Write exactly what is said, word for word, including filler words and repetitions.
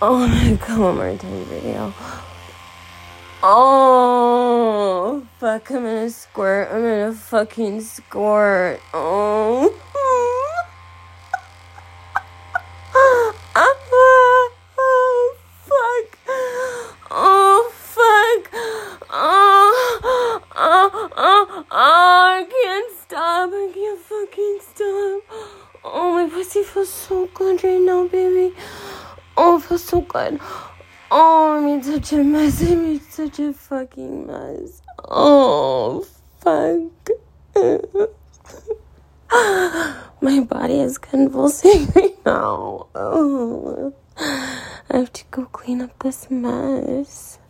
Oh, I'm gonna come on my time video. Oh, fuck, I'm gonna squirt. I'm gonna fucking squirt. Oh. Oh, fuck. Oh, fuck. Oh, oh, oh, oh, I can't stop. I can't fucking stop. Oh, my pussy feels so good right now, baby. Oh, it feels so good. Oh, I made such a mess. I made such a fucking mess. Oh, fuck. My body is convulsing right now. Oh, I have to go clean up this mess.